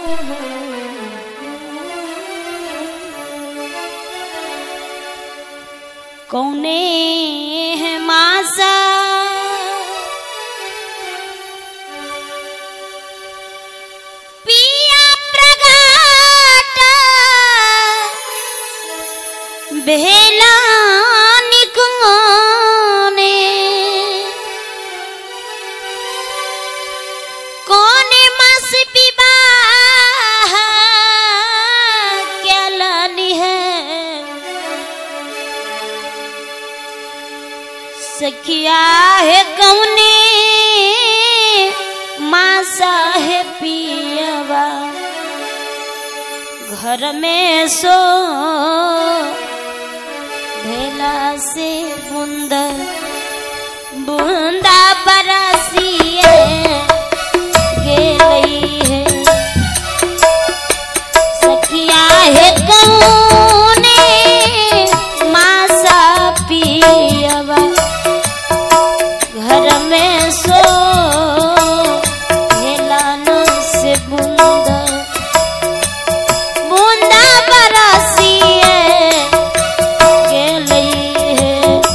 कौने है मासा पिया प्रगाट बेला निकोने कौने मास विवाह क्या लानी है सखिया है कौने मासा है पियवा घर में सो भेला से बूंदा बूंदा बरसिए गेलई है सखिया है कौने मासा पियवा घर में सो हेलान से बूंदा बूंदा बरसिए गेलई है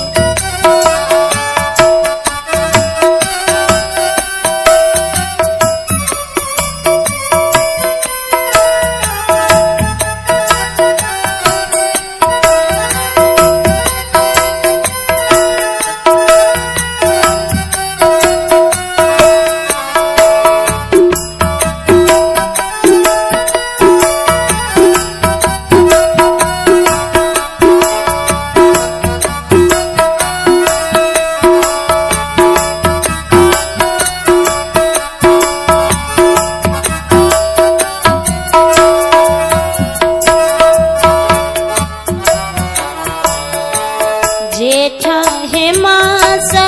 जेठ है मासा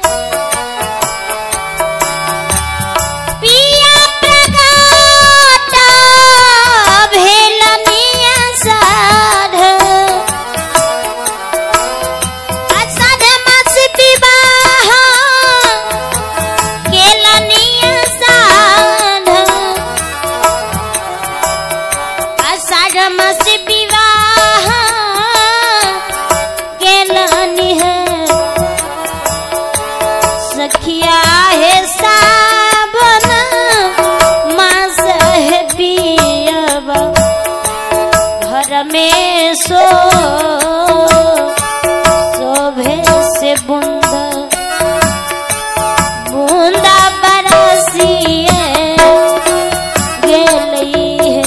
पिया प्रगाट भेलनिया साध अषाढ़ मास विवाह केलनिया साध अषाढ़ मास विवाह केलनी है सखिया है सावन मास है पियवा घर में शोभे से बूंदा बूंदा बरसिए गेलई है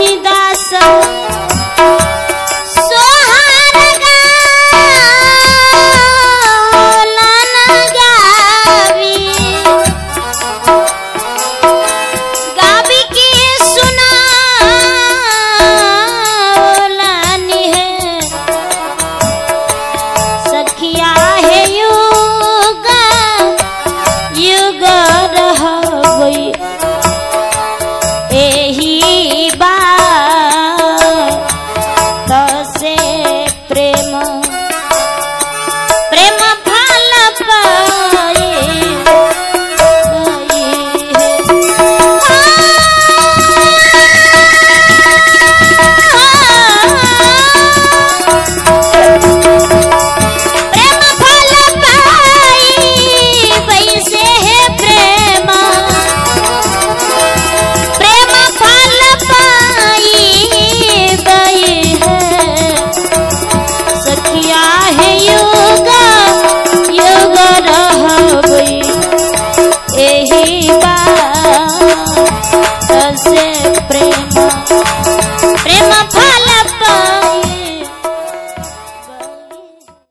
दास